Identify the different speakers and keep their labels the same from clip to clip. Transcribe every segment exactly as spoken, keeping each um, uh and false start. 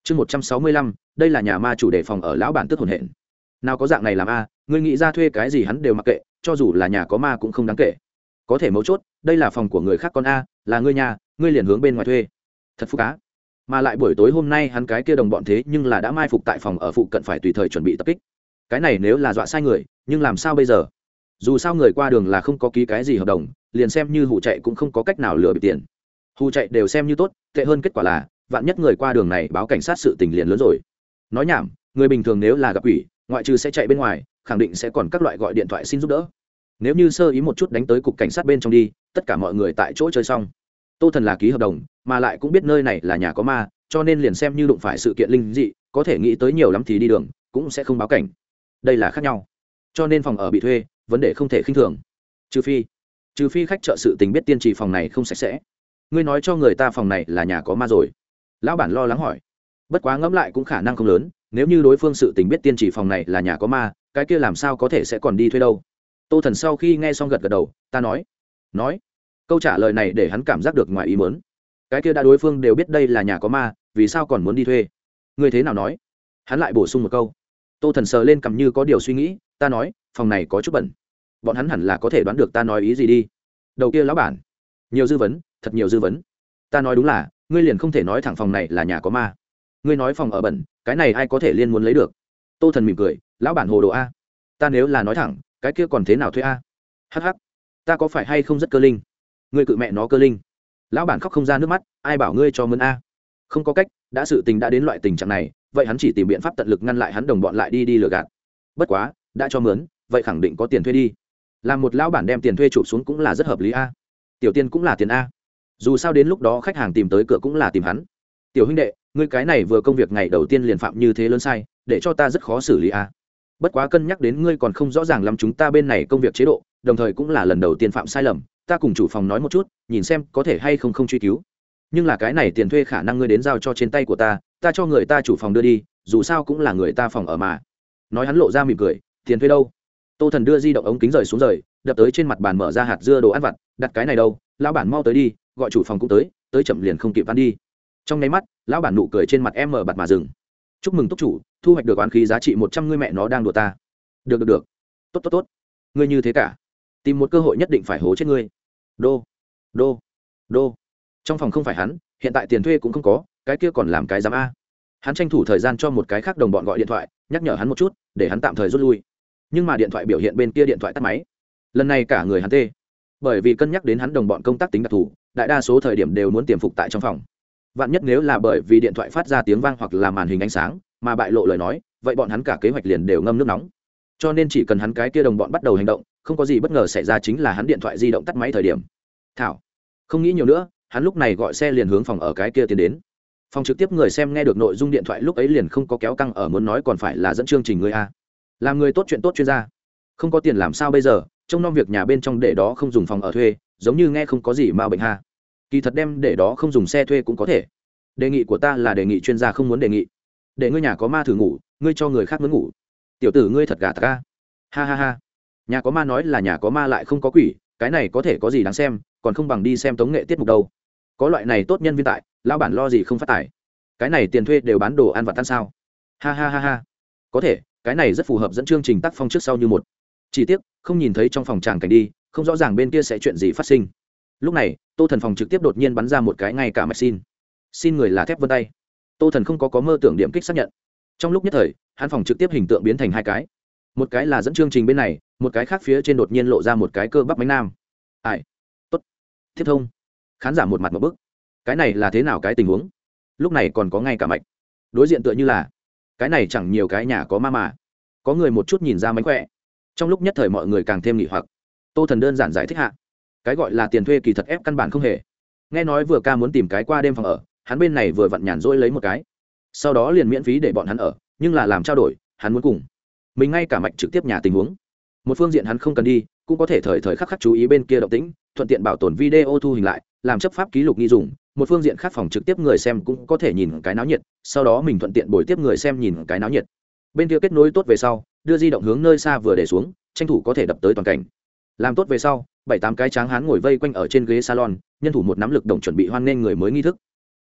Speaker 1: chương một trăm sáu mươi lăm đây là nhà ma chủ đề phòng ở lão bản tức hồn hển. Nào có dạng này làm a, ngươi nghĩ ra thuê cái gì hắn đều mặc kệ, cho dù là nhà có ma cũng không đáng kể. Có thể mấu chốt, đây là phòng của người khác con a, là ngươi nhà, ngươi liền hướng bên ngoài thuê. Thật phúc cá. Mà lại buổi tối hôm nay hắn cái kia đồng bọn thế nhưng là đã mai phục tại phòng ở phụ cận phải tùy thời chuẩn bị tập kích. Cái này nếu là dọa sai người, nhưng làm sao bây giờ? Dù sao người qua đường là không có ký cái gì hợp đồng, liền xem như hù chạy cũng không có cách nào lừa bị tiền. Hù chạy đều xem như tốt, tệ hơn kết quả là vạn nhất người qua đường này báo cảnh sát sự tình liền lớn rồi. Nói nhảm, người bình thường nếu là gặp quỷ, ngoại trừ sẽ chạy bên ngoài, khẳng định sẽ còn các loại gọi điện thoại xin giúp đỡ. Nếu như sơ ý một chút đánh tới cục cảnh sát bên trong đi, tất cả mọi người tại chỗ chơi xong. Tô Thần là ký hợp đồng, mà lại cũng biết nơi này là nhà có ma, cho nên liền xem như đụng phải sự kiện linh dị, có thể nghĩ tới nhiều lắm thì đi đường, cũng sẽ không báo cảnh. Đây là khác nhau. Cho nên phòng ở bị thuê, vấn đề không thể khinh thường. Trừ phi, trừ phi khách trợ sự tình biết tiên trì phòng này không sạch sẽ. Ngươi nói cho người ta phòng này là nhà có ma rồi. Lão bản lo lắng hỏi. Bất quá ngẫm lại cũng khả năng không lớn, nếu như đối phương sự tình biết tiên trì phòng này là nhà có ma, cái kia làm sao có thể sẽ còn đi thuê đâu. Tô Thần sau khi nghe xong gật gật đầu, ta nói, nói. Câu trả lời này để hắn cảm giác được ngoài ý muốn. Cái kia đã đối phương đều biết đây là nhà có ma, vì sao còn muốn đi thuê? Ngươi thế nào nói? Hắn lại bổ sung một câu. Tô Thần sờ lên cằm như có điều suy nghĩ, ta nói, phòng này có chút bẩn. Bọn hắn hẳn là có thể đoán được ta nói ý gì đi. Đầu kia lão bản, nhiều dư vấn, thật nhiều dư vấn. Ta nói đúng là, ngươi liền không thể nói thẳng phòng này là nhà có ma. Ngươi nói phòng ở bẩn, cái này ai có thể liên muốn lấy được? Tô Thần mỉm cười, lão bản hồ đồ a. Ta nếu là nói thẳng, cái kia còn thế nào thuê a? Hắc hắc, ta có phải hay không rất cơ linh? Ngươi cự mẹ nó cơ linh. Lão bản khóc không ra nước mắt, ai bảo ngươi cho mướn a? Không có cách, đã sự tình đã đến loại tình trạng này, vậy hắn chỉ tìm biện pháp tận lực ngăn lại hắn đồng bọn lại đi đi lừa gạt. Bất quá, đã cho mướn, vậy khẳng định có tiền thuê đi. Làm một lão bản đem tiền thuê chụp xuống cũng là rất hợp lý a. Tiểu tiền cũng là tiền a. Dù sao đến lúc đó khách hàng tìm tới cửa cũng là tìm hắn. Tiểu huynh đệ, ngươi cái này vừa công việc ngày đầu tiên liền phạm như thế lớn sai, để cho ta rất khó xử lý a. Bất quá cân nhắc đến ngươi còn không rõ ràng lắm chúng ta bên này công việc chế độ, đồng thời cũng là lần đầu tiên phạm sai lầm, ta cùng chủ phòng nói một chút, nhìn xem có thể hay không không truy cứu. Nhưng là cái này tiền thuê khả năng ngươi đến giao cho trên tay của ta, ta cho người ta chủ phòng đưa đi, dù sao cũng là người ta phòng ở mà. Nói hắn lộ ra mỉm cười, tiền thuê đâu? Tô Thần đưa di động ống kính rời xuống rời, đập tới trên mặt bàn mở ra hạt dưa đồ ăn vặt, đặt cái này đâu, lão bản mau tới đi, gọi chủ phòng cũng tới, tới chậm liền không kịp ăn đi. Trong nháy mắt, lão bản nụ cười trên mặt em mở bặt mà dừng. Chúc mừng túc chủ, thu hoạch được oán khí giá trị một trăm, ngươi mẹ nó đang đùa ta. Được được được. Tốt tốt tốt. Ngươi như thế cả. Tìm một cơ hội nhất định phải hố chết ngươi. Đô, đô, đô. Trong phòng không phải hắn, hiện tại tiền thuê cũng không có, cái kia còn làm cái giám a. Hắn tranh thủ thời gian cho một cái khác đồng bọn gọi điện thoại, nhắc nhở hắn một chút, để hắn tạm thời rút lui. Nhưng mà điện thoại biểu hiện bên kia điện thoại tắt máy. Lần này cả người hắn tê. Bởi vì cân nhắc đến hắn đồng bọn công tác tính đặc thù, đại đa số thời điểm đều muốn tiềm phục tại trong phòng. Vạn nhất nếu là bởi vì điện thoại phát ra tiếng vang hoặc là màn hình ánh sáng mà bại lộ lời nói, vậy bọn hắn cả kế hoạch liền đều ngâm nước nóng. Cho nên chỉ cần hắn cái kia đồng bọn bắt đầu hành động, không có gì bất ngờ xảy ra chính là hắn điện thoại di động tắt máy thời điểm. Thảo, không nghĩ nhiều nữa, hắn lúc này gọi xe liền hướng phòng ở cái kia tiến đến. Phòng trực tiếp người xem nghe được nội dung điện thoại lúc ấy liền không có kéo căng ở muốn nói còn phải là dẫn chương trình người a. Làm người tốt chuyện tốt chuyên gia. Không có tiền làm sao bây giờ, trông nom việc nhà bên trong để đó không dùng phòng ở thuê, giống như nghe không có gì mà bệnh ha. Kỳ thật đem để đó không dùng xe thuê cũng có thể. Đề nghị của ta là đề nghị chuyên gia không muốn đề nghị. Để ngươi nhà có ma thử ngủ, ngươi cho người khác muốn ngủ. Tiểu tử ngươi thật gà ta. Ha ha ha. Nhà có ma nói là nhà có ma lại không có quỷ, cái này có thể có gì đáng xem, còn không bằng đi xem tống nghệ tiết mục đâu. Có loại này tốt nhân viên tại, lão bản lo gì không phát tài. Cái này tiền thuê đều bán đồ ăn vặt tan sao? Ha ha ha ha. Có thể, cái này rất phù hợp dẫn chương trình tác phong trước sau như một. Chỉ tiếc, không nhìn thấy trong phòng tràng cảnh đi, không rõ ràng bên kia sẽ chuyện gì phát sinh. Lúc này, Tô Thần phòng trực tiếp đột nhiên bắn ra một cái ngay cả mạch xin. Xin người là thép vân tay. Tô Thần không có có mơ tưởng điểm kích xác nhận. Trong lúc nhất thời, hắn phòng trực tiếp hình tượng biến thành hai cái. Một cái là dẫn chương trình bên này, một cái khác phía trên đột nhiên lộ ra một cái cơ bắp bánh nam. Ai? Tốt. Tiếp thông. Khán giả một mặt một bức. Cái này là thế nào cái tình huống? Lúc này còn có ngay cả mạch. Đối diện tựa như là cái này chẳng nhiều cái nhà có ma mà. Có người một chút nhìn ra mánh khỏe. Trong lúc nhất thời mọi người càng thêm nghỉ hoặc. Tô Thần đơn giản giải thích hạ. Cái gọi là tiền thuê kỳ thật ép căn bản không hề. Nghe nói vừa ca muốn tìm cái qua đêm phòng ở, hắn bên này vừa vặn nhàn rỗi lấy một cái, sau đó liền miễn phí để bọn hắn ở, nhưng là làm trao đổi, hắn muốn cùng mình ngay cả mạch trực tiếp nhà tình huống. Một phương diện hắn không cần đi, cũng có thể thời thời khắc khắc chú ý bên kia động tĩnh, thuận tiện bảo tồn video thu hình lại, làm chấp pháp ký lục nghi dùng. Một phương diện khác phòng trực tiếp người xem cũng có thể nhìn cái náo nhiệt, sau đó mình thuận tiện bồi tiếp người xem nhìn cái náo nhiệt. Bên kia kết nối tốt về sau, đưa di động hướng nơi xa vừa để xuống, tranh thủ có thể đập tới toàn cảnh. Làm tốt về sau, bảy tám cái tráng hán ngồi vây quanh ở trên ghế salon, nhân thủ một nắm lực động chuẩn bị hoan nghênh người mới nghi thức.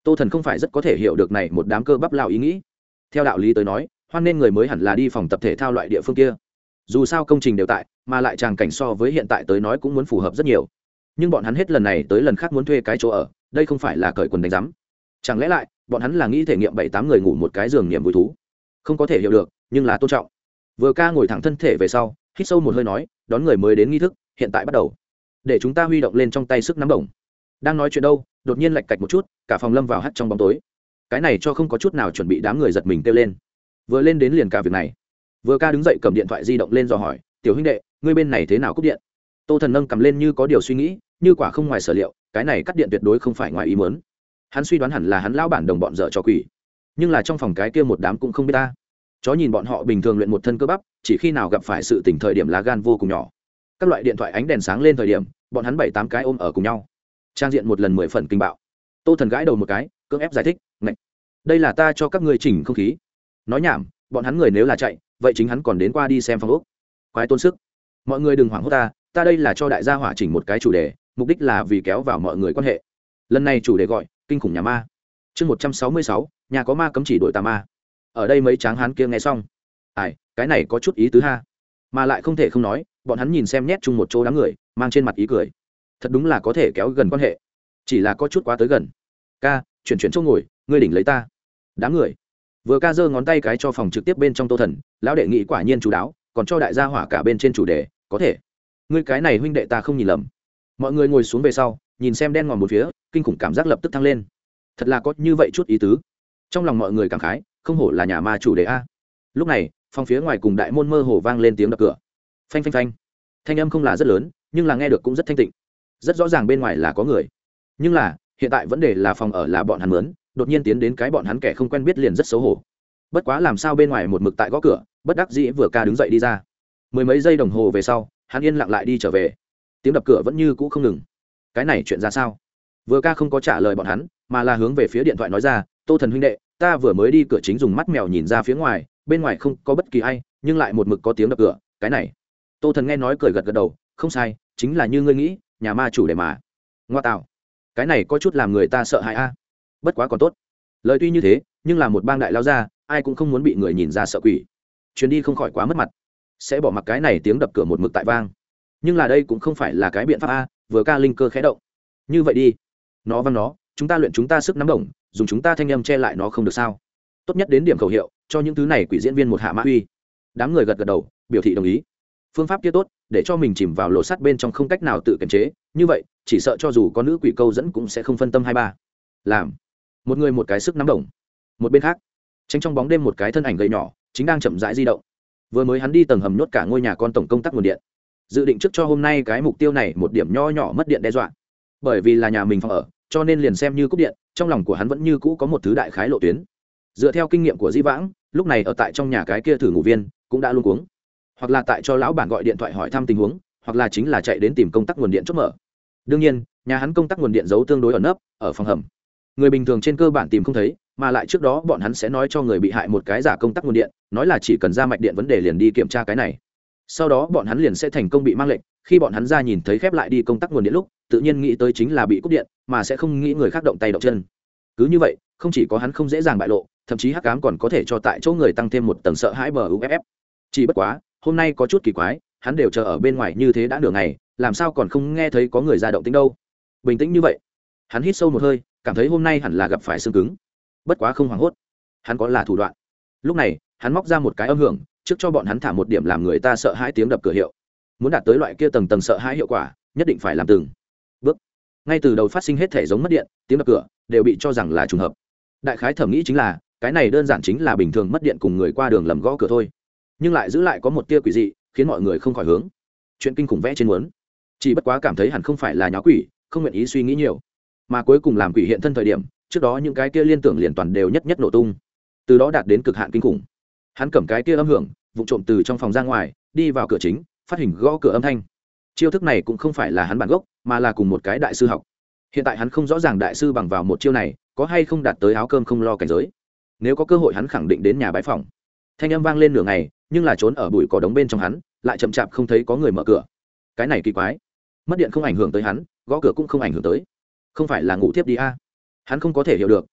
Speaker 1: Tô Thần không phải rất có thể hiểu được này một đám cơ bắp lao ý nghĩ. Theo đạo lý tới nói, hoan nên người mới hẳn là đi phòng tập thể thao loại địa phương kia. Dù sao công trình đều tại, mà lại tràng cảnh so với hiện tại tới nói cũng muốn phù hợp rất nhiều. Nhưng bọn hắn hết lần này tới lần khác muốn thuê cái chỗ ở, đây không phải là cởi quần đánh rắm. Chẳng lẽ lại, bọn hắn là nghĩ thể nghiệm bảy tám người ngủ một cái giường niềm vui thú? Không có thể hiểu được, nhưng là tôn trọng. Vừa ca ngồi thẳng thân thể về sau, hít sâu một hơi nói, đón người mới đến nghi thức, hiện tại bắt đầu. Để chúng ta huy động lên trong tay sức nắm đồng. Đang nói chuyện đâu, đột nhiên lạch cạch một chút, cả phòng lâm vào hắt trong bóng tối. Cái này cho không có chút nào chuẩn bị, đám người giật mình kêu lên. Vừa lên đến liền cả việc này. Vừa ca đứng dậy cầm điện thoại di động lên dò hỏi, tiểu huynh đệ, ngươi bên này thế nào cúp điện? Tô Thần nâng cầm lên như có điều suy nghĩ, như quả không ngoài sở liệu, cái này cắt điện tuyệt đối không phải ngoài ý muốn. Hắn suy đoán hẳn là hắn lão bản đồng bọn dở cho quỷ, nhưng là trong phòng cái kia một đám cũng không biết ta. Chó nhìn bọn họ bình thường luyện một thân cơ bắp, chỉ khi nào gặp phải sự tình thời điểm lá gan vô cùng nhỏ. Các loại điện thoại ánh đèn sáng lên thời điểm, bọn hắn bảy tám cái ôm ở cùng nhau, trang diện một lần mười phần kinh bạo. Tô Thần gãi đầu một cái, cưỡng ép giải thích, ngạch, đây là ta cho các ngươi chỉnh không khí. Nói nhảm, bọn hắn người nếu là chạy, vậy chính hắn còn đến qua đi xem phòng ốc. Quái tôn sức. Mọi người đừng hoảng hốt ta, ta đây là cho đại gia hỏa chỉnh một cái chủ đề, mục đích là vì kéo vào mọi người quan hệ. Lần này chủ đề gọi kinh khủng nhà ma. Chương một trăm sáu mươi sáu, nhà có ma cấm chỉ đổi tà ma. Ở đây mấy tráng hán kia nghe xong, ai, cái này có chút ý tứ ha. Mà lại không thể không nói, bọn hắn nhìn xem nhét chung một chỗ đám người, mang trên mặt ý cười. Thật đúng là có thể kéo gần quan hệ. Chỉ là có chút quá tới gần. Ca, chuyển chuyển chỗ ngồi, ngươi đỉnh lấy ta. Đám người. Vừa ca giơ ngón tay cái cho phòng trực tiếp bên trong Tô Thần, lão đệ nghị quả nhiên chú đáo, còn cho đại gia hỏa cả bên trên chủ đề, có thể. Ngươi cái này huynh đệ ta không nhìn lầm. Mọi người ngồi xuống về sau, nhìn xem đen ngòm một phía, kinh khủng cảm giác lập tức thăng lên. Thật là có như vậy chút ý tứ. Trong lòng mọi người cảm khái, không hổ là nhà ma chủ đề a. Lúc này, phòng phía ngoài cùng đại môn mơ hồ vang lên tiếng đập cửa. Phanh phanh phanh. Thanh âm không là rất lớn, nhưng là nghe được cũng rất thanh tịnh. Rất rõ ràng bên ngoài là có người. Nhưng là, hiện tại vấn đề là phòng ở là bọn hắn mướn, đột nhiên tiến đến cái bọn hắn kẻ không quen biết liền rất xấu hổ. Bất quá làm sao bên ngoài một mực tại gõ cửa, bất đắc dĩ vừa ca đứng dậy đi ra. Mười mấy giây đồng hồ về sau, hắn yên lặng lại đi trở về. Tiếng đập cửa vẫn như cũ không ngừng. Cái này chuyện ra sao? Vừa ca không có trả lời bọn hắn, mà là hướng về phía điện thoại nói ra, Tô Thần huynh đệ, ta vừa mới đi cửa chính dùng mắt mèo nhìn ra phía ngoài, bên ngoài không có bất kỳ ai, nhưng lại một mực có tiếng đập cửa, cái này. Tô Thần nghe nói cười gật gật đầu, không sai, chính là như ngươi nghĩ, nhà ma chủ đề mà. Ngoa tạo, cái này có chút làm người ta sợ hãi a. Bất quá còn tốt. Lời tuy như thế, nhưng là một bang đại lao ra, ai cũng không muốn bị người nhìn ra sợ quỷ. Chuyến đi không khỏi quá mất mặt, sẽ bỏ mặc cái này tiếng đập cửa một mực tại vang. Nhưng là đây cũng không phải là cái biện pháp a, vừa ca linh cơ khẽ động. Như vậy đi, nó văng nó, chúng ta luyện chúng ta sức nắm đồng, dùng chúng ta thanh âm che lại nó không được sao? Tốt nhất đến điểm khẩu hiệu, cho những thứ này quỷ diễn viên một hạ mã uy. Đám người gật gật đầu, biểu thị đồng ý. Phương pháp kia tốt, để cho mình chìm vào lỗ sắt bên trong không cách nào tự kiềm chế, như vậy, chỉ sợ cho dù có nữ quỷ câu dẫn cũng sẽ không phân tâm hai ba. Làm. Một người một cái sức nắm đồng. Một bên khác, tránh trong bóng đêm một cái thân ảnh gầy nhỏ, chính đang chậm rãi di động. Vừa mới hắn đi tầng hầm nhốt cả ngôi nhà con tổng công tắc nguồn điện. Dự định trước cho hôm nay cái mục tiêu này một điểm nho nhỏ mất điện đe dọa. Bởi vì là nhà mình phòng ở, cho nên liền xem như cúp điện, trong lòng của hắn vẫn như cũ có một thứ đại khái lộ tuyến. Dựa theo kinh nghiệm của Di Vãng, lúc này ở tại trong nhà cái kia thử ngủ viên cũng đã luống cuống, hoặc là tại cho lão bản gọi điện thoại hỏi thăm tình huống, hoặc là chính là chạy đến tìm công tắc nguồn điện chốt mở. Đương nhiên, nhà hắn công tắc nguồn điện giấu tương đối ẩn nấp, ở phòng hầm. Người bình thường trên cơ bản tìm không thấy, mà lại trước đó bọn hắn sẽ nói cho người bị hại một cái giả công tắc nguồn điện, nói là chỉ cần ra mạch điện vấn đề liền đi kiểm tra cái này. Sau đó bọn hắn liền sẽ thành công bị mang lệnh, khi bọn hắn ra nhìn thấy khép lại đi công tắc nguồn điện lúc, tự nhiên nghĩ tới chính là bị cúp điện, mà sẽ không nghĩ người khác động tay động chân. Cứ như vậy, không chỉ có hắn không dễ dàng bại lộ, thậm chí hắc ám còn có thể cho tại chỗ người tăng thêm một tầng sợ hãi bờ u ép ép. Chỉ bất quá, hôm nay có chút kỳ quái, hắn đều chờ ở bên ngoài như thế đã nửa ngày, làm sao còn không nghe thấy có người ra động tĩnh đâu? Bình tĩnh như vậy, hắn hít sâu một hơi, cảm thấy hôm nay hẳn là gặp phải xương cứng. Bất quá không hoảng hốt, hắn có là thủ đoạn. Lúc này, hắn móc ra một cái âm hưởng, trước cho bọn hắn thả một điểm làm người ta sợ hãi tiếng đập cửa hiệu. Muốn đạt tới loại kia tầng tầng sợ hãi hiệu quả, nhất định phải làm từng bước. Ngay từ đầu phát sinh hết thể giống mất điện, tiếng đập cửa đều bị cho rằng là trùng hợp. Đại khái thẩm nghĩ chính là, cái này đơn giản chính là bình thường mất điện cùng người qua đường lầm gõ cửa thôi, nhưng lại giữ lại có một tia quỷ dị, khiến mọi người không khỏi hướng chuyện kinh khủng vẽ trên muốn. Chỉ bất quá cảm thấy hẳn không phải là nháo quỷ, không nguyện ý suy nghĩ nhiều, mà cuối cùng làm quỷ hiện thân thời điểm, trước đó những cái kia liên tưởng liền toàn đều nhất nhất nổ tung, từ đó đạt đến cực hạn kinh khủng. Hắn cầm cái kia âm hưởng, vụ trộm từ trong phòng ra ngoài, đi vào cửa chính, phát hình gõ cửa âm thanh. Chiêu thức này cũng không phải là hắn bản gốc, mà là cùng một cái đại sư học. Hiện tại hắn không rõ ràng đại sư bằng vào một chiêu này có hay không đạt tới áo cơm không lo cảnh giới. Nếu có cơ hội hắn khẳng định đến nhà bái phòng. Thanh âm vang lên nửa ngày, nhưng là trốn ở bụi cỏ đống bên trong hắn, lại chậm chạp không thấy có người mở cửa. Cái này kỳ quái. Mất điện không ảnh hưởng tới hắn, gõ cửa cũng không ảnh hưởng tới. Không phải là ngủ tiếp đi a? Hắn không có thể hiểu được,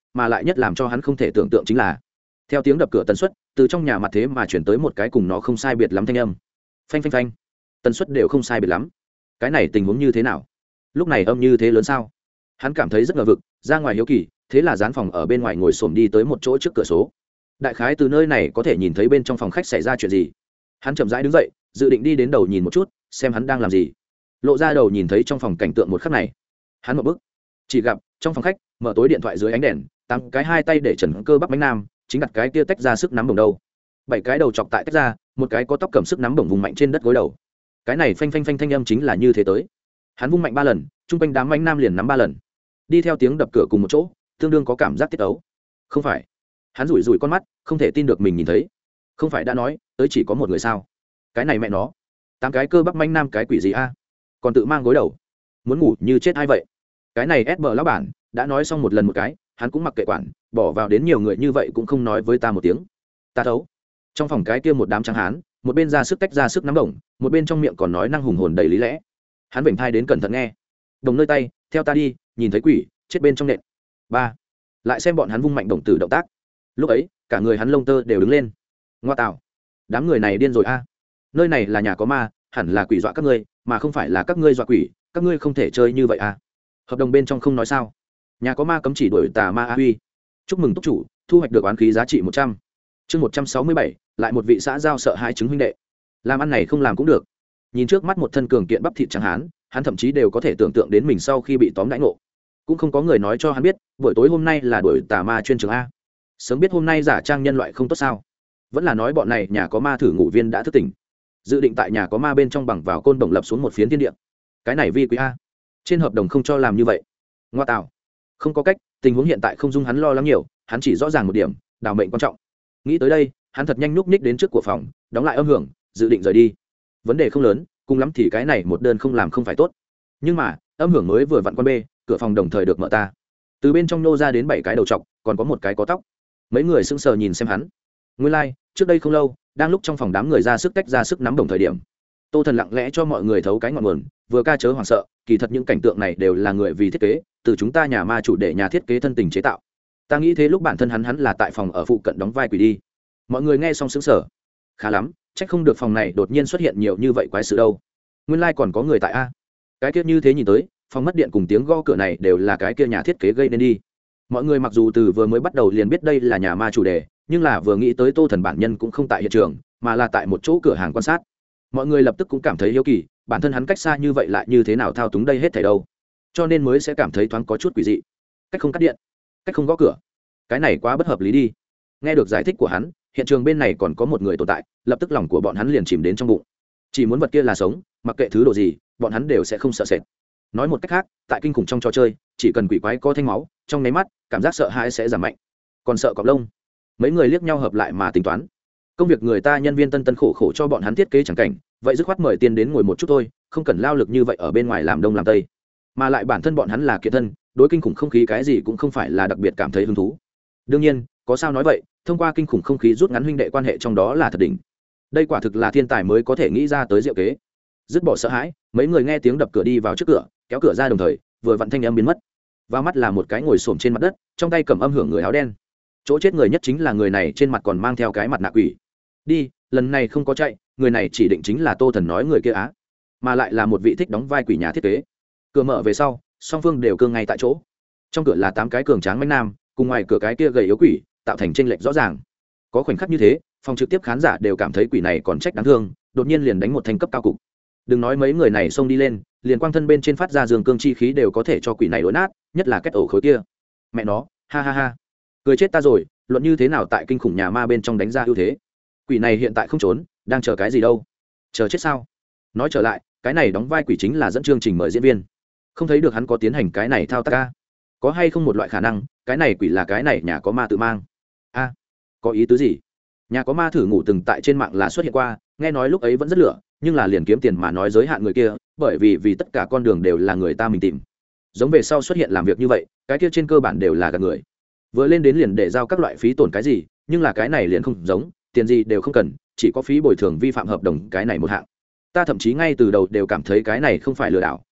Speaker 1: mà lại nhất làm cho hắn không thể tưởng tượng chính là theo tiếng đập cửa tần suất từ trong nhà mặt thế mà chuyển tới một cái cùng nó không sai biệt lắm thanh âm phanh phanh phanh, tần suất đều không sai biệt lắm. Cái này tình huống như thế nào? Lúc này âm như thế lớn sao? Hắn cảm thấy rất ngờ vực, ra ngoài hiếu kỳ, thế là dán phòng ở bên ngoài ngồi xổm đi tới một chỗ trước cửa số. Đại khái từ nơi này có thể nhìn thấy bên trong phòng khách xảy ra chuyện gì. Hắn chậm rãi đứng dậy, dự định đi đến đầu nhìn một chút, xem hắn đang làm gì. Lộ ra đầu nhìn thấy trong phòng cảnh tượng một khắc này, hắn một bước, chỉ gặp trong phòng khách, mở tối điện thoại dưới ánh đèn, tám cái hai tay để trần cơ bắp bánh nam, chính đặt cái kia tách ra sức nắm bổng đâu. Bảy cái đầu chọc tại tách ra, một cái có tóc cầm sức nắm bổng vùng mạnh trên đất gối đầu. Cái này phanh phanh phanh thanh âm chính là như thế tới. Hắn vung mạnh ba lần, trung quanh đám bánh nam liền nắm ba lần. Đi theo tiếng đập cửa cùng một chỗ, tương đương có cảm giác tiết ấu. Không phải. Hắn rủi rủi con mắt, không thể tin được mình nhìn thấy. Không phải đã nói, tới chỉ có một người sao? Cái này mẹ nó, tám cái cơ bắp manh nam cái quỷ gì a? Còn tự mang gối đầu, muốn ngủ như chết hay vậy? Cái này ép bờ lão bản đã nói xong một lần một cái, hắn cũng mặc kệ quản, bỏ vào đến nhiều người như vậy cũng không nói với ta một tiếng. Ta thấu. Trong phòng cái kia một đám trắng hán, một bên ra sức tách ra sức nắm đồng, một bên trong miệng còn nói năng hùng hồn đầy lý lẽ. Hắn vểnh thai đến cẩn thận nghe. Đồng nơi tay, theo ta đi, nhìn thấy quỷ, chết bên trong nệm. Ba. Lại xem bọn hắn vung mạnh đồng tử động tác. Lúc ấy, cả người hắn lông tơ đều đứng lên. Ngoa tạo, đám người này điên rồi a. Nơi này là nhà có ma, hẳn là quỷ dọa các ngươi, mà không phải là các ngươi dọa quỷ, các ngươi không thể chơi như vậy a. Hợp đồng bên trong không nói sao? Nhà có ma cấm chỉ đuổi tà ma a huy. Chúc mừng túc chủ, thu hoạch được oán khí giá trị một trăm. Chương một trăm sáu mươi bảy, lại một vị xã giao sợ hai chứng huynh đệ. Làm ăn này không làm cũng được. Nhìn trước mắt một thân cường kiện bắp thịt trắng hán, hắn thậm chí đều có thể tưởng tượng đến mình sau khi bị tóm đãi ngộ. Cũng không có người nói cho hắn biết, buổi tối hôm nay là đuổi tà ma chuyên trường a. Sớm biết hôm nay giả trang nhân loại không tốt sao? Vẫn là nói bọn này nhà có ma thử ngủ viên đã thức tỉnh, dự định tại nhà có ma bên trong bằng vào côn bổng lập xuống một phiến thiên địa. Cái này vi quý a. Trên hợp đồng không cho làm như vậy. Ngoa tạo. Không có cách, tình huống hiện tại không dung hắn lo lắng nhiều, hắn chỉ rõ ràng một điểm, đào mệnh quan trọng. Nghĩ tới đây, hắn thật nhanh núp ních đến trước của phòng, đóng lại âm hưởng, dự định rời đi. Vấn đề không lớn, cùng lắm thì cái này một đơn không làm không phải tốt. Nhưng mà, âm hưởng mới vừa vặn quan bê, cửa phòng đồng thời được mở ta. Từ bên trong nô ra đến bảy cái đầu trọc, còn có một cái có tóc. Mấy người sững sờ nhìn xem hắn. Nguyên lai, like, trước đây không lâu, đang lúc trong phòng đám người ra sức tách ra sức nắm đồng thời điểm, Tô Thần lặng lẽ cho mọi người thấu cái ngọn nguồn, vừa ca chớ hoảng sợ, kỳ thật những cảnh tượng này đều là người vì thiết kế, từ chúng ta nhà ma chủ để nhà thiết kế thân tình chế tạo. Ta nghĩ thế lúc bản thân hắn hắn là tại phòng ở phụ cận đóng vai quỷ đi. Mọi người nghe xong sững sờ. Khá lắm, chắc không được phòng này đột nhiên xuất hiện nhiều như vậy quái sự đâu. Nguyên lai like còn có người tại a. Cái kia như thế nhìn tới, phòng mất điện cùng tiếng gõ cửa này đều là cái kia nhà thiết kế gây nên đi. Mọi người mặc dù từ vừa mới bắt đầu liền biết đây là nhà ma chủ đề, nhưng là vừa nghĩ tới Tô Thần bản nhân cũng không tại hiện trường, mà là tại một chỗ cửa hàng quan sát. Mọi người lập tức cũng cảm thấy hiếu kỳ, bản thân hắn cách xa như vậy lại như thế nào thao túng đây hết thảy đâu, cho nên mới sẽ cảm thấy thoáng có chút quỷ dị. Cách không cắt điện, cách không gõ cửa, cái này quá bất hợp lý đi. Nghe được giải thích của hắn, hiện trường bên này còn có một người tồn tại, lập tức lòng của bọn hắn liền chìm đến trong bụng. Chỉ muốn vật kia là sống, mặc kệ thứ đồ gì, bọn hắn đều sẽ không sợ sệt. Nói một cách khác, tại kinh khủng trong trò chơi, chỉ cần quỷ quái có thanh máu, trong nháy mắt, cảm giác sợ hãi sẽ giảm mạnh. Còn sợ cọp lông. Mấy người liếc nhau hợp lại mà tính toán. Công việc người ta nhân viên tân tân khổ khổ cho bọn hắn thiết kế chẳng cảnh, vậy dứt khoát mời tiền đến ngồi một chút thôi, không cần lao lực như vậy ở bên ngoài làm đông làm tây. Mà lại bản thân bọn hắn là kiện thân, đối kinh khủng không khí cái gì cũng không phải là đặc biệt cảm thấy hứng thú. Đương nhiên, có sao nói vậy, thông qua kinh khủng không khí rút ngắn huynh đệ quan hệ trong đó là thật đỉnh. Đây quả thực là thiên tài mới có thể nghĩ ra tới diệu kế. Dứt bỏ sợ hãi, mấy người nghe tiếng đập cửa đi vào trước cửa, kéo cửa ra đồng thời, vừa vặn thanh âm biến mất. Vào mắt là một cái ngồi xổm trên mặt đất, trong tay cầm âm hưởng người áo đen. Chỗ chết người nhất chính là người này trên mặt còn mang theo cái mặt nạ quỷ. Đi, lần này không có chạy, người này chỉ định chính là Tô Thần nói người kia á, mà lại là một vị thích đóng vai quỷ nhà thiết kế. Cửa mở về sau, song phương đều cương ngay tại chỗ. Trong cửa là tám cái cường tráng mãnh nam, cùng ngoài cửa cái kia gầy yếu quỷ, tạo thành chênh lệch rõ ràng. Có khoảnh khắc như thế, phòng trực tiếp khán giả đều cảm thấy quỷ này còn trách đáng thương, đột nhiên liền đánh một thanh cấp cao cục. Đừng nói mấy người này xông đi lên, liền quang thân bên trên phát ra dương cương chi khí đều có thể cho quỷ này đổ nát, nhất là kết ổ khối kia. Mẹ nó, ha ha ha. Cười chết ta rồi, luận như thế nào tại kinh khủng nhà ma bên trong đánh ra ưu thế. Quỷ này hiện tại không trốn, đang chờ cái gì đâu? Chờ chết sao? Nói trở lại, cái này đóng vai quỷ chính là dẫn chương trình mời diễn viên. Không thấy được hắn có tiến hành cái này thao tác a? Có hay không một loại khả năng, cái này quỷ là cái này nhà có ma tự mang? A, có ý tứ gì? Nhà có ma thử ngủ từng tại trên mạng là xuất hiện qua, nghe nói lúc ấy vẫn rất lửa, nhưng là liền kiếm tiền mà nói giới hạn người kia, bởi vì vì tất cả con đường đều là người ta mình tìm. Giống về sau xuất hiện làm việc như vậy, cái kia trên cơ bản đều là gạt người. Vừa lên đến liền để giao các loại phí tổn cái gì, nhưng là cái này liền không giống, tiền gì đều không cần, chỉ có phí bồi thường vi phạm hợp đồng cái này một hạng. Ta thậm chí ngay từ đầu đều cảm thấy cái này không phải lừa đảo,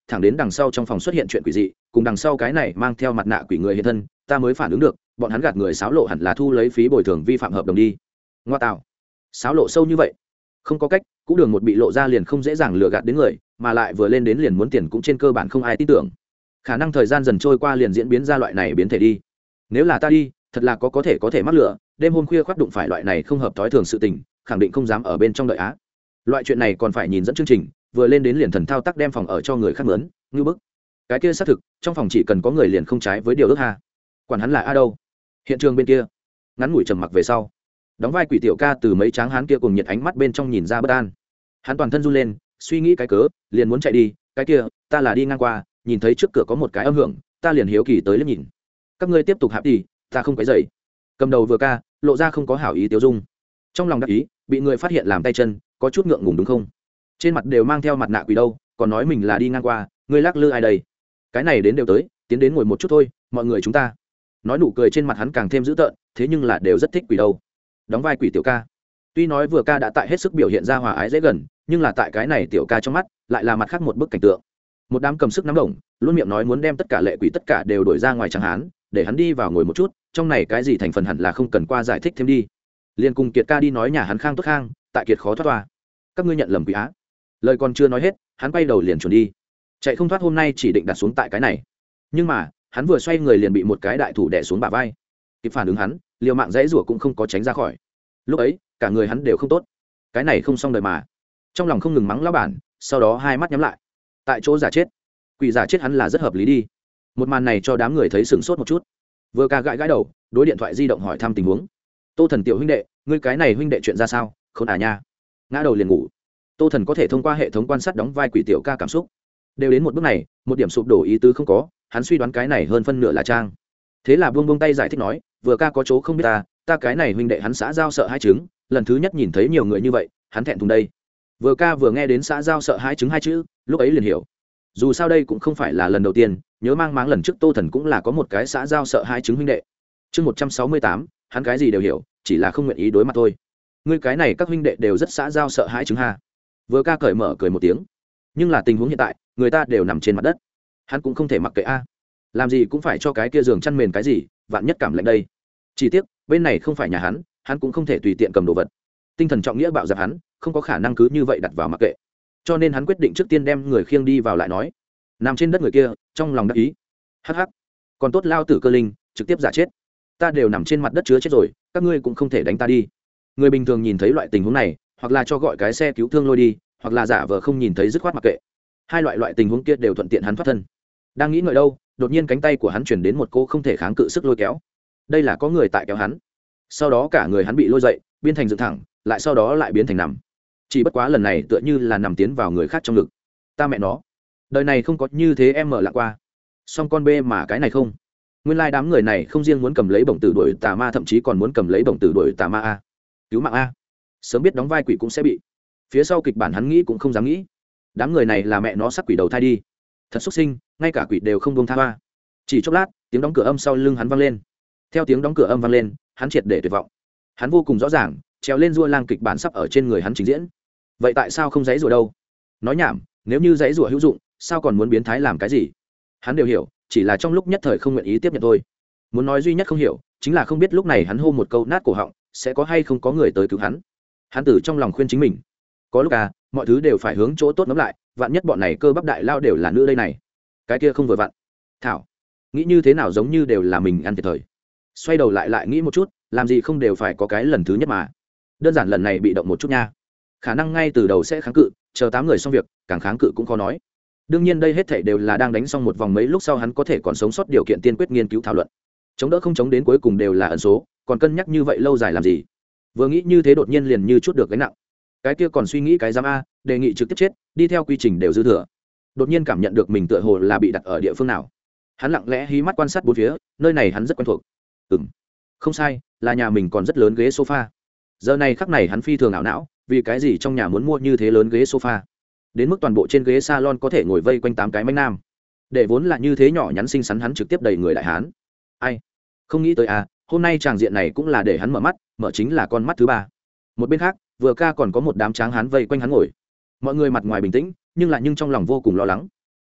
Speaker 1: thẳng đến đằng sau trong phòng xuất hiện chuyện quỷ dị cùng đằng sau cái này mang theo mặt nạ quỷ người hiện thân ta mới phản ứng được bọn hắn gạt người xáo lộ hẳn là thu lấy phí bồi thường vi phạm hợp đồng đi. Ngoa tạo, xáo lộ sâu như vậy. Không có cách, cũ đường một bị lộ ra liền không dễ dàng lừa gạt đến người, mà lại vừa lên đến liền muốn tiền cũng trên cơ bản không ai tin tưởng. Khả năng thời gian dần trôi qua liền diễn biến ra loại này biến thể đi. Nếu là ta đi, thật là có có thể có thể mắc lừa, đêm hôm khuya khoác đụng phải loại này không hợp thói thường sự tình, khẳng định không dám ở bên trong đợi á. Loại chuyện này còn phải nhìn dẫn chương trình, vừa lên đến liền thần thao tác đem phòng ở cho người khác mướn, như bức. Cái kia xác thực, trong phòng chỉ cần có người liền không trái với điều ước ha. Quản hắn là a đâu. Hiện trường bên kia, ngắn ngủi trầm mặc về sau, đóng vai quỷ tiểu ca từ mấy tráng hán kia cùng nhiệt ánh mắt bên trong nhìn ra bất an. Hắn toàn thân run lên, suy nghĩ cái cớ, liền muốn chạy đi, cái kia, ta là đi ngang qua, nhìn thấy trước cửa có một cái âm hưởng, ta liền hiếu kỳ tới liếc nhìn. Các ngươi tiếp tục hạp đi, ta không quấy rầy. Cầm đầu vừa ca, lộ ra không có hảo ý tiêu dung. Trong lòng đắc ý, bị người phát hiện làm tay chân, có chút ngượng ngùng đúng không? Trên mặt đều mang theo mặt nạ quỷ đâu, còn nói mình là đi ngang qua, ngươi lắc lư ai đây? Cái này đến đều tới, tiến đến ngồi một chút thôi, mọi người chúng ta. Nói nụ cười trên mặt hắn càng thêm dữ tợn, thế nhưng là đều rất thích quỷ đâu. Đóng vai quỷ tiểu ca, tuy nói vừa ca đã tại hết sức biểu hiện ra hòa ái dễ gần, nhưng là tại cái này tiểu ca trong mắt lại là mặt khác một bức cảnh tượng. Một đám cầm sức nắm đồng, luôn miệng nói muốn đem tất cả lệ quỷ tất cả đều đổi ra ngoài chẳng hán, để hắn đi vào ngồi một chút, trong này cái gì thành phần hẳn là không cần qua giải thích thêm đi. Liên cùng Kiệt ca đi nói nhà hắn khang tốt khang, tại Kiệt khó thoát toa. Các ngươi nhận lầm quỷ á. Lời còn chưa nói hết, hắn quay đầu liền chuẩn đi. Chạy không thoát hôm nay chỉ định đặt xuống tại cái này. Nhưng mà, hắn vừa xoay người liền bị một cái đại thủ đè xuống bả vai. Kịp phản ứng hắn, liều mạng dãy rủa cũng không có tránh ra khỏi. Lúc ấy, cả người hắn đều không tốt. Cái này không xong đời mà. Trong lòng không ngừng mắng lão bản, sau đó hai mắt nhắm lại. Tại chỗ giả chết. Quỷ giả chết hắn là rất hợp lý đi. Một màn này cho đám người thấy sửng sốt một chút. Vừa ca gãi gãi đầu, đối điện thoại di động hỏi thăm tình huống. Tô Thần tiểu huynh đệ, ngươi cái này huynh đệ chuyện ra sao? Không à nha. Ngã đầu liền ngủ. Tô Thần có thể thông qua hệ thống quan sát đóng vai quỷ tiểu ca cảm xúc. Đều đến một bước này, một điểm sụp đổ ý tứ không có, hắn suy đoán cái này hơn phân nửa là trang. Thế là buông buông tay giải thích nói, vừa ca có chỗ không biết ta, ta cái này huynh đệ hắn xã giao sợ hai chứng, lần thứ nhất nhìn thấy nhiều người như vậy, hắn thẹn thùng đây. Vừa ca vừa nghe đến xã giao sợ hai chứng hai chữ, lúc ấy liền hiểu. Dù sao đây cũng không phải là lần đầu tiên, nhớ mang máng lần trước Tô Thần cũng là có một cái xã giao sợ hai chứng huynh đệ. Chương một trăm sáu mươi tám, hắn cái gì đều hiểu, chỉ là không nguyện ý đối mặt thôi. Ngươi cái này các huynh đệ đều rất xã giao sợ hai chứng ha. Vừa ca cởi mở cười một tiếng. Nhưng là tình huống hiện tại, người ta đều nằm trên mặt đất, hắn cũng không thể mặc kệ a. Làm gì cũng phải cho cái kia giường chăn mền cái gì, vạn nhất cảm lạnh đây. Chỉ tiếc, bên này không phải nhà hắn, hắn cũng không thể tùy tiện cầm đồ vật. Tinh thần trọng nghĩa bạo dạn hắn, không có khả năng cứ như vậy đặt vào mặc kệ. Cho nên hắn quyết định trước tiên đem người khiêng đi vào lại nói. Nằm trên đất người kia, trong lòng đắc ý. Hắc hắc, còn tốt lao tử cơ linh, trực tiếp giả chết. Ta đều nằm trên mặt đất chứa chết rồi, các ngươi cũng không thể đánh ta đi. Người bình thường nhìn thấy loại tình huống này, hoặc là cho gọi cái xe cứu thương lôi đi, hoặc là giả vờ không nhìn thấy dứt khoát mặc kệ. Hai loại loại tình huống kia đều thuận tiện hắn thoát thân. Đang nghĩ ngợi đâu, đột nhiên cánh tay của hắn chuyển đến một cô không thể kháng cự sức lôi kéo. Đây là có người tại kéo hắn. Sau đó cả người hắn bị lôi dậy, biến thành dựng thẳng, lại sau đó lại biến thành nằm. Chỉ bất quá lần này tựa như là nằm tiến vào người khác trong ngực. Ta mẹ nó, đời này không có như thế em mở lạc qua. Song con bê mà cái này không. Nguyên lai đám người này không riêng muốn cầm lấy bổng tử đuổi tà ma, thậm chí còn muốn cầm lấy bổng tử đuổi tà ma a. Cứu mạng a. Sớm biết đóng vai quỷ cũng sẽ bị. Phía sau kịch bản hắn nghĩ cũng không dám nghĩ. Đám người này là mẹ nó sắc quỷ đầu thai đi. Thật xuất sinh, ngay cả quỷ đều không buông tha ba. Chỉ chốc lát, tiếng đóng cửa âm sau lưng hắn vang lên. Theo tiếng đóng cửa âm vang lên, hắn triệt để tuyệt vọng. Hắn vô cùng rõ ràng, trèo lên rua lang kịch bản sắp ở trên người hắn trình diễn. Vậy tại sao không giãy rủa đâu? Nói nhảm, nếu như giãy rủa hữu dụng, sao còn muốn biến thái làm cái gì? Hắn đều hiểu, chỉ là trong lúc nhất thời không nguyện ý tiếp nhận thôi. Muốn nói duy nhất không hiểu, chính là không biết lúc này hắn hô một câu nát cổ họng, sẽ có hay không có người tới cứu hắn. Hắn từ trong lòng khuyên chính mình, có lúc à, mọi thứ đều phải hướng chỗ tốt ngắm lại, vạn nhất bọn này cơ bắp đại lao đều là nữ đây này, cái kia không vừa vặn. Thảo, nghĩ như thế nào giống như đều là mình ăn thiệt thời. Xoay đầu lại lại nghĩ một chút, làm gì không đều phải có cái lần thứ nhất mà. Đơn giản lần này bị động một chút nha, khả năng ngay từ đầu sẽ kháng cự, chờ tám người xong việc, càng kháng cự cũng khó nói. Đương nhiên đây hết thảy đều là đang đánh xong một vòng mấy lúc sau hắn có thể còn sống sót điều kiện tiên quyết nghiên cứu thảo luận. Chống đỡ không chống đến cuối cùng đều là ẩn số, còn cân nhắc như vậy lâu dài làm gì? Vừa nghĩ như thế đột nhiên liền như chút được gánh nặng. Cái kia còn suy nghĩ cái giám a, đề nghị trực tiếp chết, đi theo quy trình đều dư thừa. Đột nhiên cảm nhận được mình tựa hồ là bị đặt ở địa phương nào. Hắn lặng lẽ hí mắt quan sát bốn phía, nơi này hắn rất quen thuộc. Ừm, không sai, là nhà mình còn rất lớn ghế sofa. Giờ này khắc này hắn phi thường ảo não, vì cái gì trong nhà muốn mua như thế lớn ghế sofa? Đến mức toàn bộ trên ghế salon có thể ngồi vây quanh tám cái manh nam. Để vốn là như thế nhỏ nhắn xinh xắn hắn trực tiếp đầy người đại hán. Ai, không nghĩ tới à, hôm nay tràng diện này cũng là để hắn mở mắt, mở chính là con mắt thứ ba. Một bên khác, vừa ca còn có một đám tráng hán vây quanh hắn ngồi. Mọi người mặt ngoài bình tĩnh, nhưng lại nhưng trong lòng vô cùng lo lắng.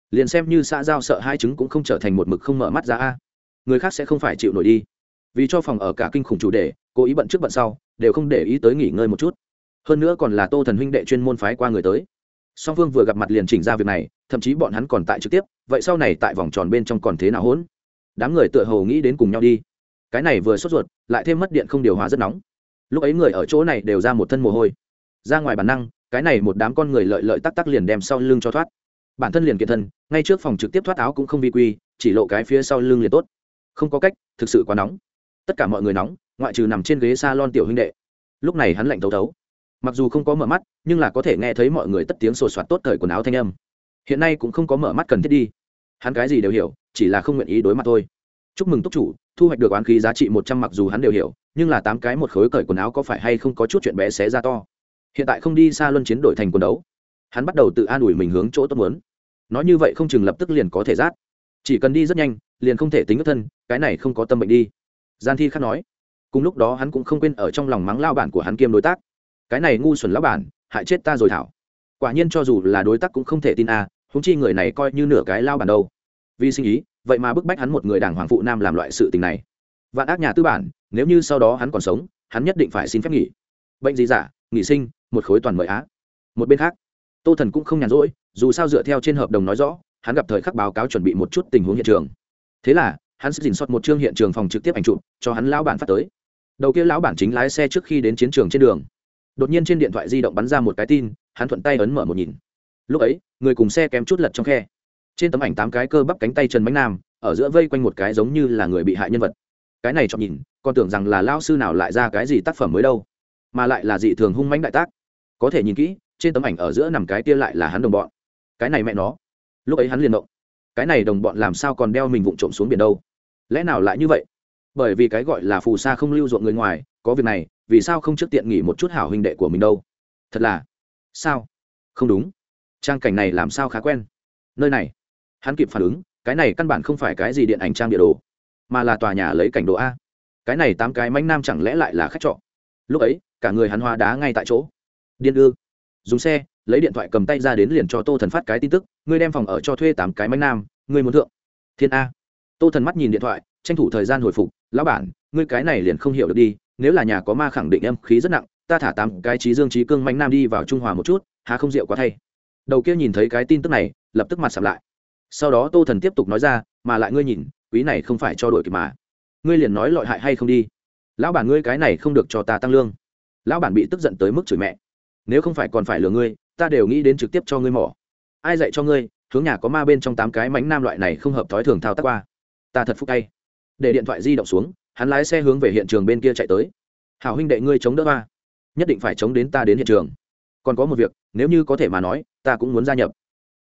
Speaker 1: liền xem như xã giao sợ hai chứng cũng không trở thành một mực không mở mắt ra a. Người khác sẽ không phải chịu nổi đi. Vì cho phòng ở cả kinh khủng chủ đề, cố ý bận trước bận sau, đều không để ý tới nghỉ ngơi một chút. Hơn nữa còn là Tô Thần huynh đệ chuyên môn phái qua người tới. Song Phương vừa gặp mặt liền chỉnh ra việc này, thậm chí bọn hắn còn tại trực tiếp, vậy sau này tại vòng tròn bên trong còn thế nào hỗn? Đám người tựa hồ nghĩ đến cùng nhau đi. Cái này vừa sốt ruột, lại thêm mất điện không điều hòa rất nóng. Lúc ấy người ở chỗ này đều ra một thân mồ hôi. Ra ngoài bản năng, cái này một đám con người lợi lợi tắc tắc liền đem sau lưng cho thoát. Bản thân liền kiện thân, ngay trước phòng trực tiếp thoát áo cũng không vi quy, chỉ lộ cái phía sau lưng liền tốt. Không có cách, thực sự quá nóng. Tất cả mọi người nóng, ngoại trừ nằm trên ghế salon tiểu huynh đệ. Lúc này hắn lạnh thấu thấu. Mặc dù không có mở mắt, nhưng là có thể nghe thấy mọi người tất tiếng sột soạt tốt cởi quần áo thanh âm. Hiện nay cũng không có mở mắt cần thiết đi. Hắn cái gì đều hiểu, chỉ là không nguyện ý đối mặt thôi. Chúc mừng túc chủ, thu hoạch được oán khí giá trị một trăm, mặc dù hắn đều hiểu, nhưng là tám cái một khối cởi quần áo có phải hay không có chút chuyện bé xé ra to. Hiện tại không đi xa luân chiến đổi thành quần đấu. Hắn bắt đầu tự an ủi mình hướng chỗ tốt muốn. Nói như vậy không chừng lập tức liền có thể rát. Chỉ cần đi rất nhanh, liền không thể tính thân, cái này không có tâm bệnh đi. Gian Thi khắc nói. Cùng lúc đó hắn cũng không quên ở trong lòng mắng lao bản của hắn kiêm đối tác. Cái này ngu xuẩn lão bản, hại chết ta rồi thảo. Quả nhiên cho dù là đối tác cũng không thể tin a, huống chi người này coi như nửa cái lao bản đâu. Vì sinh ý, vậy mà bức bách hắn một người đảng hoàng phụ nam làm loại sự tình này. Vạn ác nhà tư bản, nếu như sau đó hắn còn sống, hắn nhất định phải xin phép nghỉ. Bệnh gì giả, nghỉ sinh, một khối toàn mời á. Một bên khác, Tô Thần cũng không nhàn rỗi, dù sao dựa theo trên hợp đồng nói rõ, hắn gặp thời khắc báo cáo chuẩn bị một chút tình huống hiện trường. Thế là, hắn sẽ dình soát một chương hiện trường phòng trực tiếp ảnh chụp, cho hắn lão bản phát tới. Đầu kia lão bản chính lái xe trước khi đến chiến trường trên đường. Đột nhiên trên điện thoại di động bắn ra một cái tin, hắn thuận tay ấn mở một nhìn. Lúc ấy, người cùng xe kém chút lật trong khe. Trên tấm ảnh tám cái cơ bắp cánh tay Trần Bánh Nam, ở giữa vây quanh một cái giống như là người bị hại nhân vật. Cái này chọn nhìn, còn tưởng rằng là lão sư nào lại ra cái gì tác phẩm mới đâu, mà lại là dị thường hung mãnh đại tác. Có thể nhìn kỹ, trên tấm ảnh ở giữa nằm cái kia lại là hắn đồng bọn. Cái này mẹ nó. Lúc ấy hắn liền động. Cái này đồng bọn làm sao còn đeo mình vụng trộm xuống biển đâu? Lẽ nào lại như vậy? Bởi vì cái gọi là phù sa không lưu ruộng người ngoài, có việc này, vì sao không trước tiện nghỉ một chút hảo huynh đệ của mình đâu? Thật là, sao? Không đúng. Trang cảnh này làm sao khá quen. Nơi này, hắn kịp phản ứng, cái này căn bản không phải cái gì điện ảnh trang địa đồ, mà là tòa nhà lấy cảnh đồ a. Cái này tám cái mánh nam chẳng lẽ lại là khách trọ? Lúc ấy, cả người hắn hóa đá ngay tại chỗ. Điên ư? Dùng xe, lấy điện thoại cầm tay ra đến liền cho Tô Thần phát cái tin tức, ngươi đem phòng ở cho thuê tám cái mánh nam, ngươi muốn thượng. Thiên a. Tô Thần mắt nhìn điện thoại, tranh thủ thời gian hồi phục, lão bản, ngươi cái này liền không hiểu được đi, nếu là nhà có ma khẳng định âm khí rất nặng, ta thả tám cái trí dương trí cương mánh nam đi vào trung hòa một chút, há không rượu quá thay. Đầu kia nhìn thấy cái tin tức này, lập tức mặt sầm lại. Sau đó Tô Thần tiếp tục nói ra, mà lại ngươi nhìn, quý này không phải cho đổi kịp mà, ngươi liền nói lọi hại hay không đi. Lão bản ngươi cái này không được cho ta tăng lương. Lão bản bị tức giận tới mức chửi mẹ. Nếu không phải còn phải lừa ngươi, ta đều nghĩ đến trực tiếp cho ngươi mỏ. Ai dạy cho ngươi, hướng nhà có ma bên trong tám cái mánh nam loại này không hợp thói thường thao tác qua. Ta thật phúc tay. Để điện thoại di động xuống, hắn lái xe hướng về hiện trường bên kia chạy tới. Hảo huynh đệ ngươi chống đỡ ba, nhất định phải chống đến ta đến hiện trường. Còn có một việc, nếu như có thể mà nói, ta cũng muốn gia nhập.